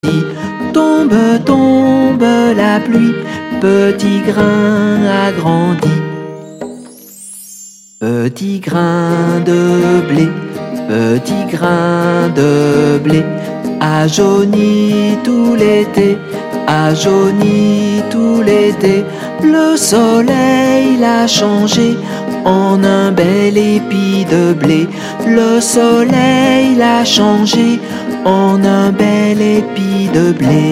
Tombe, tombe la pluie, petit grain a grandi. Petit grain de blé, petit grain de blé, a jauni tout l'été, a jauni tout l'été. Le soleil l'a changé en un bel épi de blé. Le soleil l'a changé en un bel épi de blé.